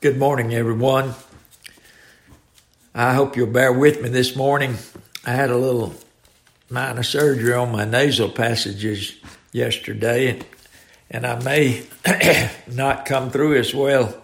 Good morning, everyone. I hope you'll bear with me this morning. I had a little minor surgery on my nasal passages yesterday, and I may not come through as well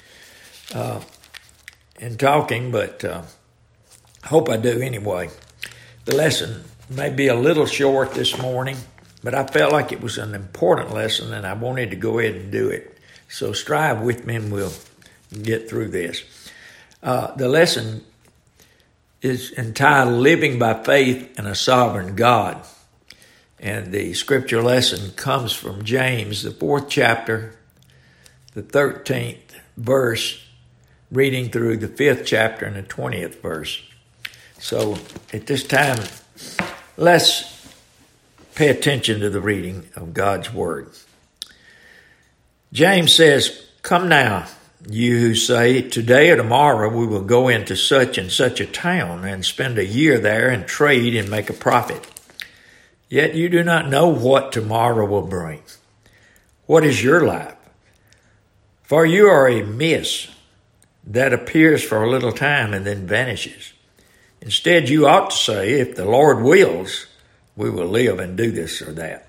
in talking, but I hope I do anyway. The lesson may be a little short this morning, but I felt like it was an important lesson, and I wanted to go ahead and do it. So strive with me, and we'll get through this. The lesson is entitled Living by Faith in a Sovereign God. And the scripture lesson comes from James, the 4th chapter, the 13th verse, reading through the 5th chapter and the 20th verse. So at this time, let's pay attention to the reading of God's Word. James says, "Come now, you who say, today or tomorrow we will go into such and such a town and spend a year there and trade and make a profit. Yet you do not know what tomorrow will bring. What is your life? For you are a mist that appears for a little time and then vanishes. Instead, you ought to say, if the Lord wills, we will live and do this or that.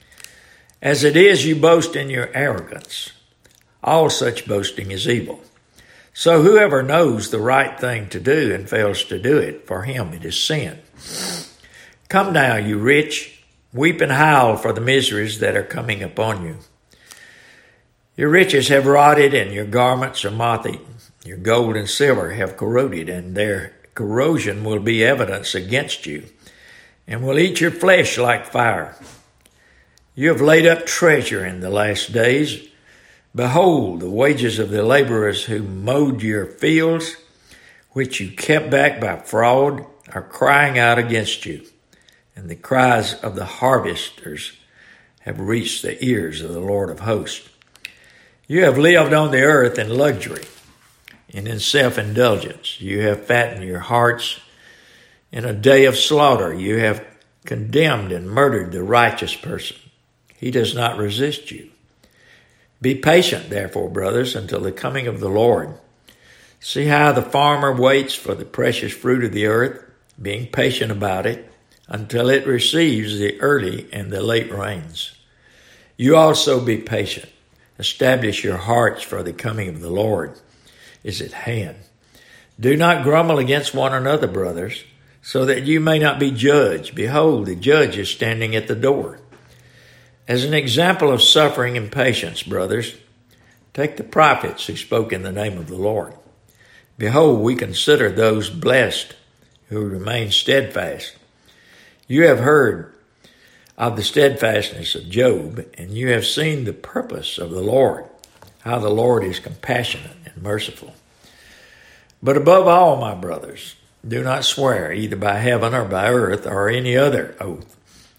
As it is, you boast in your arrogance. All such boasting is evil. So whoever knows the right thing to do and fails to do it, for him it is sin. Come now, you rich, weep and howl for the miseries that are coming upon you. Your riches have rotted and your garments are moth-eaten. Your gold and silver have corroded, and their corrosion will be evidence against you, and will eat your flesh like fire. You have laid up treasure in the last days. Behold, the wages of the laborers who mowed your fields, which you kept back by fraud, are crying out against you, and the cries of the harvesters have reached the ears of the Lord of hosts. You have lived on the earth in luxury and in self-indulgence. You have fattened your hearts in a day of slaughter. You have condemned and murdered the righteous person. He does not resist you. Be patient, therefore, brothers, until the coming of the Lord. See how the farmer waits for the precious fruit of the earth, being patient about it, until it receives the early and the late rains. You also be patient. Establish your hearts, for the coming of the Lord is at hand. Do not grumble against one another, brothers, so that you may not be judged. Behold, the judge is standing at the door. As an example of suffering and patience, brothers, take the prophets who spoke in the name of the Lord. Behold, we consider those blessed who remain steadfast. You have heard of the steadfastness of Job, and you have seen the purpose of the Lord, how the Lord is compassionate and merciful. But above all, my brothers, do not swear either by heaven or by earth or any other oath.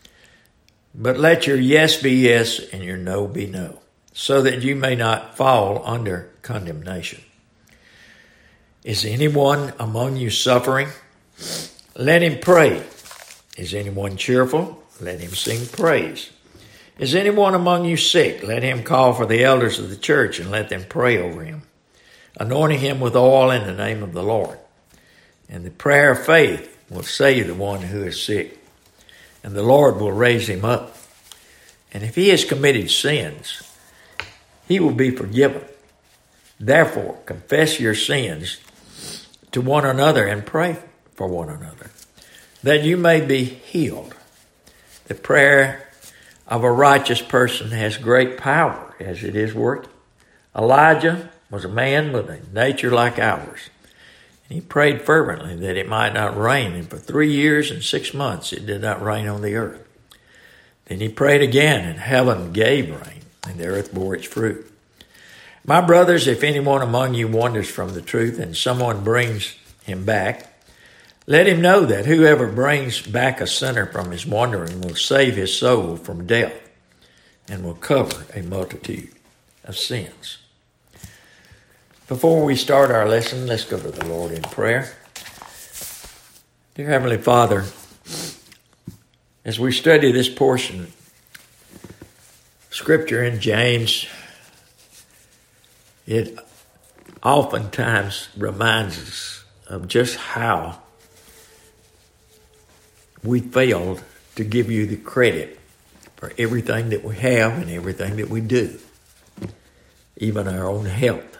But let your yes be yes and your no be no, so that you may not fall under condemnation. Is anyone among you suffering? Let him pray. Is anyone cheerful? Let him sing praise. Is anyone among you sick? Let him call for the elders of the church and let them pray over him, anointing him with oil in the name of the Lord. And the prayer of faith will save the one who is sick, and the Lord will raise him up. And if he has committed sins, he will be forgiven. Therefore, confess your sins to one another and pray for one another, that you may be healed. The prayer of a righteous person has great power as it is working. Elijah was a man with a nature like ours. And he prayed fervently that it might not rain, and for 3 years and 6 months it did not rain on the earth. Then he prayed again, and heaven gave rain, and the earth bore its fruit. My brothers, if anyone among you wanders from the truth, and someone brings him back, let him know that whoever brings back a sinner from his wandering will save his soul from death, and will cover a multitude of sins. Before we start our lesson, let's go to the Lord in prayer. Dear Heavenly Father, as we study this portion Scripture in James, it oftentimes reminds us of just how we failed to give you the credit for everything that we have and everything that we do, even our own health.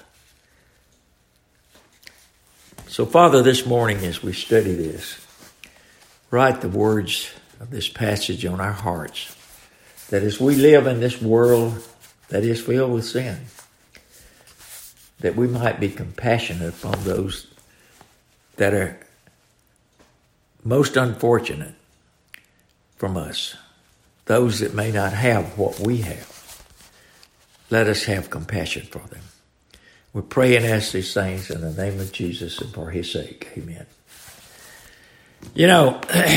So, Father, this morning as we study this, write the words of this passage on our hearts, that as we live in this world that is filled with sin, that we might be compassionate upon those that are most unfortunate from us, those that may not have what we have. Let us have compassion for them. We pray and ask these things in the name of Jesus and for his sake. Amen. You know,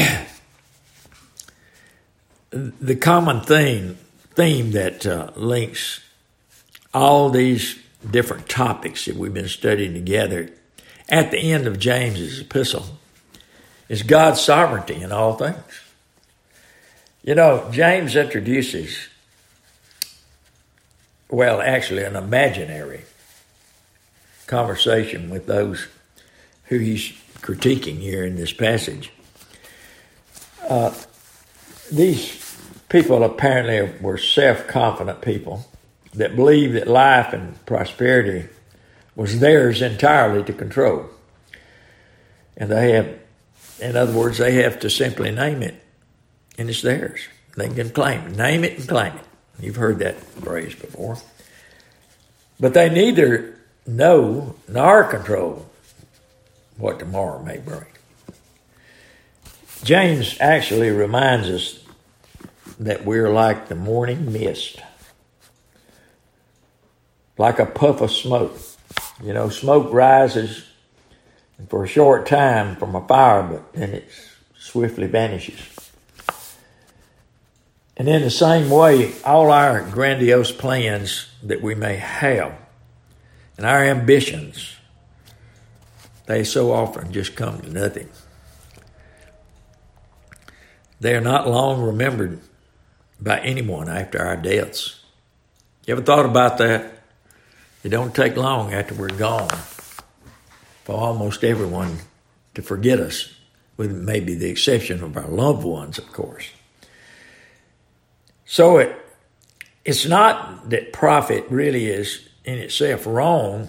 the common theme that links all these different topics that we've been studying together at the end of James's epistle is God's sovereignty in all things. You know, James introduces, well, actually an imaginary conversation with those who he's critiquing here in this passage. These people apparently were self-confident people that believed that life and prosperity was theirs entirely to control. And they have, in other words, they have to simply name it, and it's theirs. They can claim it. Name it and claim it. You've heard that phrase before. But they neither know nor control what tomorrow may bring. James actually reminds us that we're like the morning mist, like a puff of smoke. You know, smoke rises for a short time from a fire, but then it swiftly vanishes. And in the same way, all our grandiose plans that we may have and our ambitions, they so often just come to nothing. They are not long remembered by anyone after our deaths. You ever thought about that? It don't take long after we're gone for almost everyone to forget us, with maybe the exception of our loved ones, of course. So it's not that profit really is in itself wrong.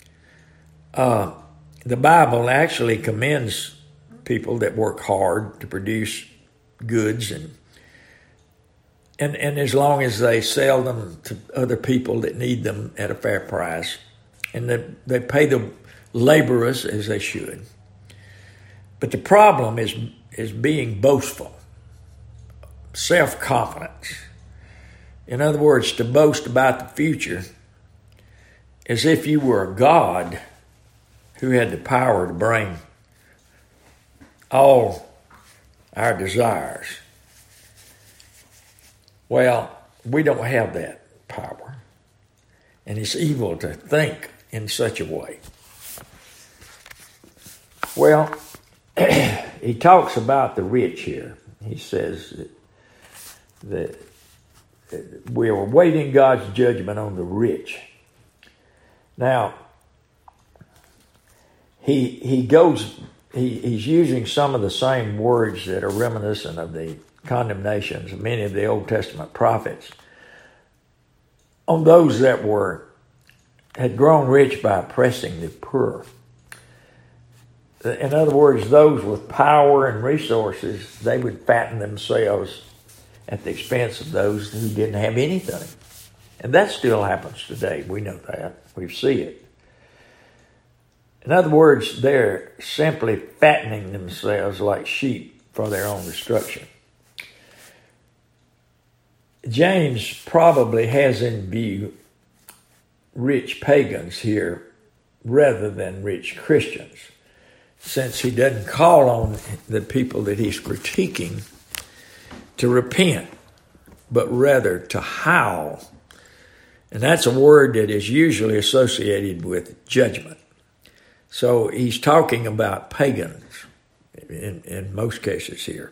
The Bible actually commends people that work hard to produce goods and as long as they sell them to other people that need them at a fair price, and they pay the laborers as they should. But the problem is being boastful, self-confidence. In other words, to boast about the future as if you were a God who had the power to bring all our desires. Well, we don't have that power. And it's evil to think in such a way. Well, he talks about the rich here. He says that we are awaiting God's judgment on the rich. Now, he's using some of the same words that are reminiscent of the condemnations of many of the Old Testament prophets on those that had grown rich by oppressing the poor. In other words, those with power and resources, they would fatten themselves at the expense of those who didn't have anything. And that still happens today. We know that. We see it. In other words, they're simply fattening themselves like sheep for their own destruction. James probably has in view rich pagans here rather than rich Christians, since he doesn't call on the people that he's critiquing to repent, but rather to howl. And that's a word that is usually associated with judgment. So he's talking about pagans in most cases here.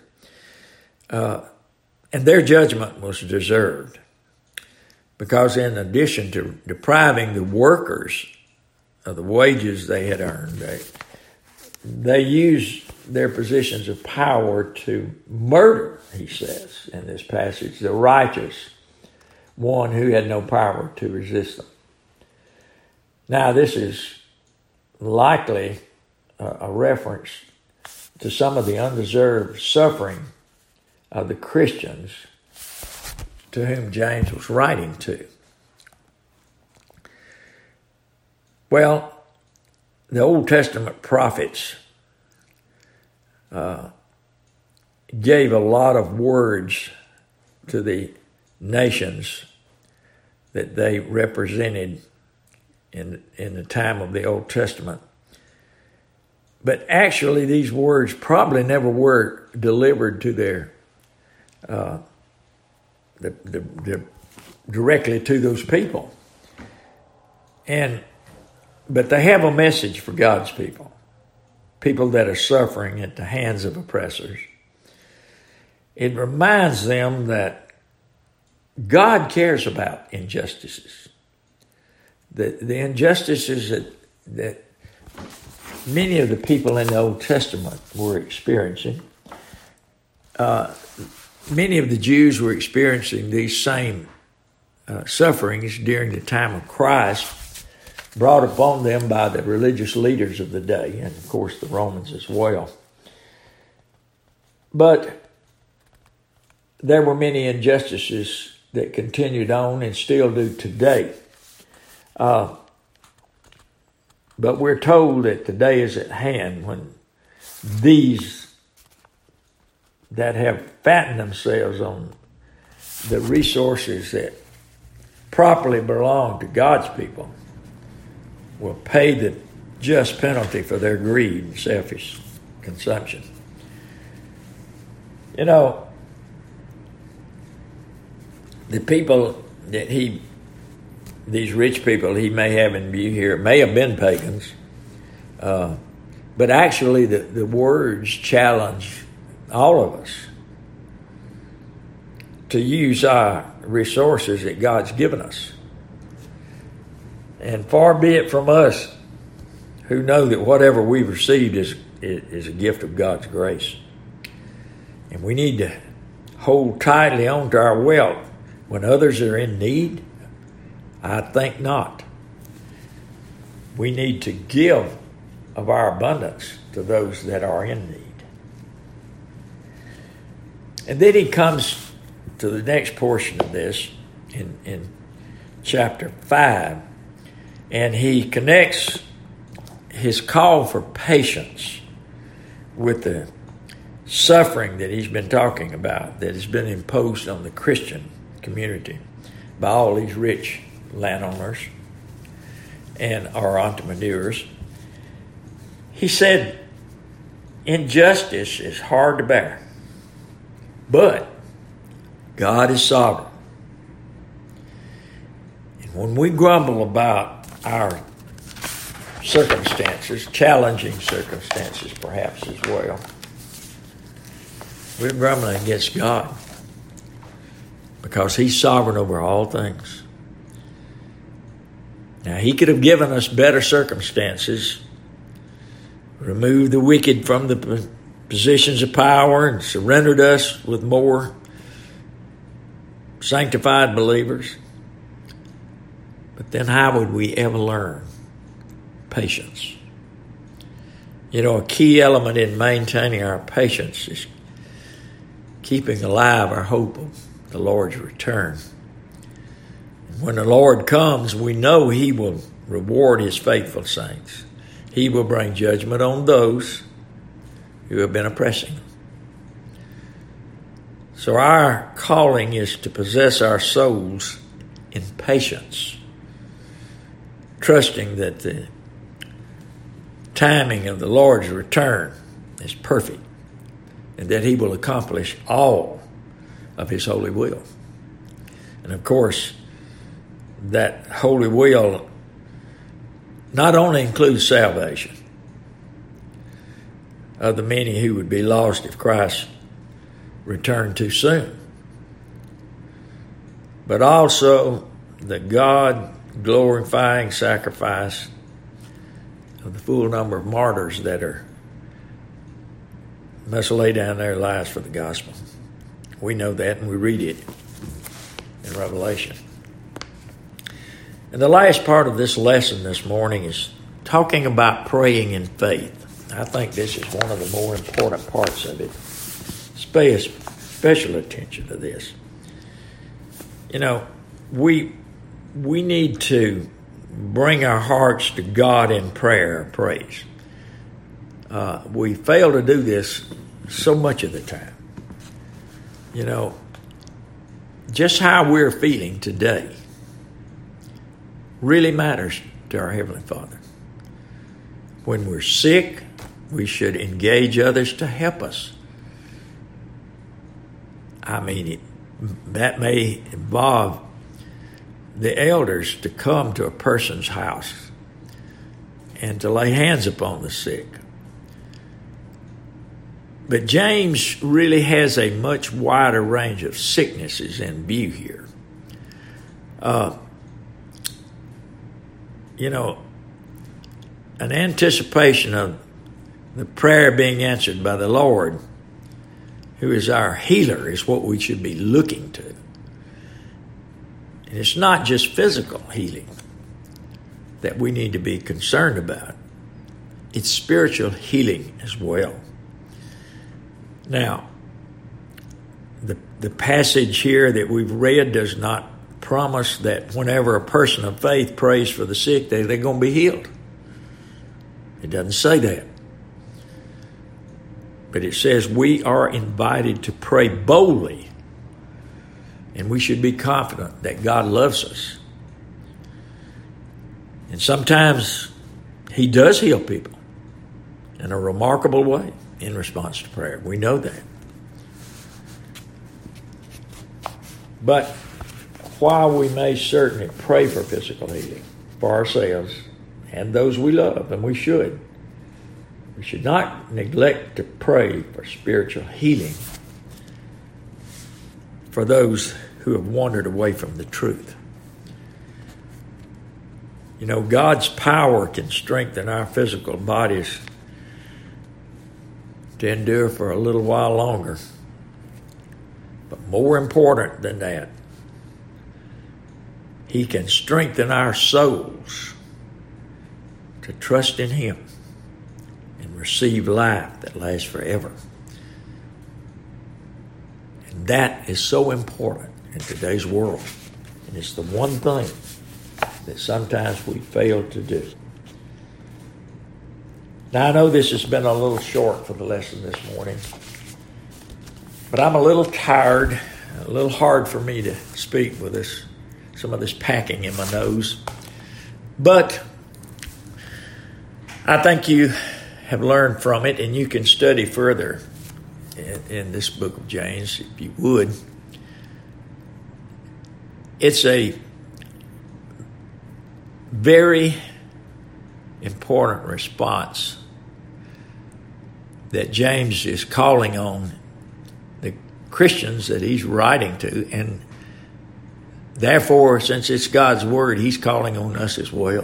And their judgment was deserved, because in addition to depriving the workers of the wages they had earned. They used their positions of power to murder, he says in this passage, the righteous one who had no power to resist them. Now, this is likely a reference to some of the undeserved suffering of the Christians to whom James was writing to. Well, the Old Testament prophets gave a lot of words to the nations that they represented in the time of the Old Testament. But actually, these words probably never were delivered to their directly to those people. But they have a message for God's people that are suffering at the hands of oppressors. It reminds them that God cares about injustices. The injustices that many of the people in the Old Testament were experiencing. Many of the Jews were experiencing these same sufferings during the time of Christ, brought upon them by the religious leaders of the day, and of course the Romans as well. But there were many injustices that continued on and still do today. But we're told that the day is at hand when these that have fattened themselves on the resources that properly belong to God's people will pay the just penalty for their greed and selfish consumption. You know, the people that these rich people he may have in view here may have been pagans, but actually the words challenge all of us to use our resources that God's given us. And far be it from us who know that whatever we've received is a gift of God's grace. And we need to hold tightly on to our wealth when others are in need. I think not. We need to give of our abundance to those that are in need. And then he comes to the next portion of this in chapter 5, and he connects his call for patience with the suffering that he's been talking about that has been imposed on the Christian community by all these rich landowners and our entrepreneurs. He said, injustice is hard to bear, but God is sovereign. And when we grumble about our circumstances, challenging circumstances perhaps as well, we're grumbling against God because he's sovereign over all things. Now, he could have given us better circumstances, removed the wicked from the positions of power and surrendered us with more sanctified believers. But then how would we ever learn patience? You know, a key element in maintaining our patience is keeping alive our hope of the Lord's return. And when the Lord comes, we know he will reward his faithful saints. He will bring judgment on those who have been oppressing them. So our calling is to possess our souls in patience, trusting that the timing of the Lord's return is perfect and that he will accomplish all of his holy will. And of course, that holy will not only includes salvation of the many who would be lost if Christ returned too soon, but also the God-glorifying sacrifice of the full number of martyrs that must lay down their lives for the gospel. We know that, and we read it in Revelation. And the last part of this lesson this morning is talking about praying in faith. I think this is one of the more important parts of it. Pay special attention to this. You know, we need to bring our hearts to God in prayer and praise. We fail to do this so much of the time. You know, just how we're feeling today really matters to our Heavenly Father. When we're sick, we should engage others to help us. I mean, that may involve the elders to come to a person's house and to lay hands upon the sick. But James really has a much wider range of sicknesses in view here. You know, an anticipation of the prayer being answered by the Lord, who is our healer, is what we should be looking to. And it's not just physical healing that we need to be concerned about. It's spiritual healing as well. Now, the passage here that we've read does not promise that whenever a person of faith prays for the sick, they're going to be healed. It doesn't say that. But it says we are invited to pray boldly, and we should be confident that God loves us. And sometimes He does heal people in a remarkable way in response to prayer. We know that. But while we may certainly pray for physical healing for ourselves and those we love, and we should not neglect to pray for spiritual healing for those who have wandered away from the truth. You know, God's power can strengthen our physical bodies to endure for a little while longer. But more important than that, He can strengthen our souls to trust in Him and receive life that lasts forever. And that is so important in today's world. And it's the one thing that sometimes we fail to do. Now, I know this has been a little short for the lesson this morning, but I'm a little tired, a little hard for me to speak with some of this packing in my nose. But I think you have learned from it, and you can study further in this book of James, if you would. It's a very important response that James is calling on the Christians that he's writing to, and therefore, since it's God's word, he's calling on us as well.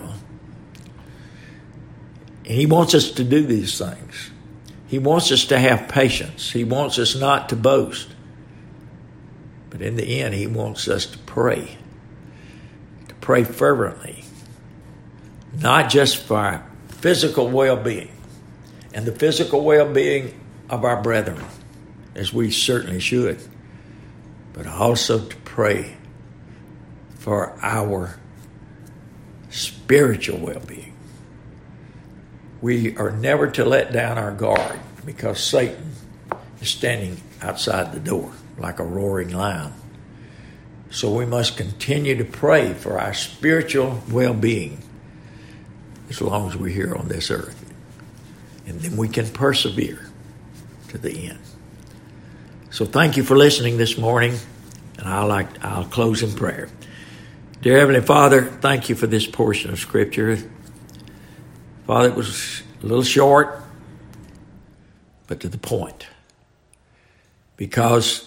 And he wants us to do these things. He wants us to have patience. He wants us not to boast. But in the end, he wants us to pray fervently, not just for our physical well-being and the physical well-being of our brethren, as we certainly should, but also to pray for our spiritual well-being. We are never to let down our guard, because Satan is standing outside the door like a roaring lion. So we must continue to pray for our spiritual well-being as long as we're here on this earth. And then we can persevere to the end. So thank you for listening this morning, and I'll close in prayer. Dear Heavenly Father, thank you for this portion of Scripture. Father, it was a little short, but to the point. Because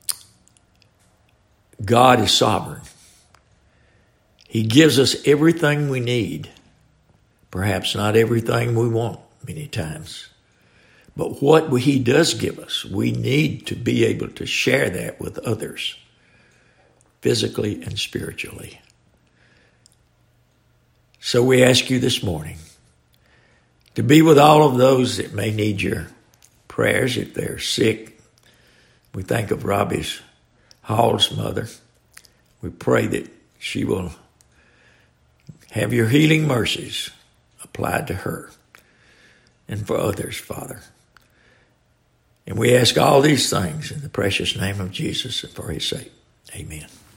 God is sovereign. He gives us everything we need Perhaps not everything we want many times. But what he does give us, we need to be able to share that with others, physically and spiritually. So we ask you this morning to be with all of those that may need your prayers if they're sick. We think of Robbie Hall's mother. We pray that she will have your healing mercies applied to her and for others, Father. And we ask all these things in the precious name of Jesus and for his sake. Amen.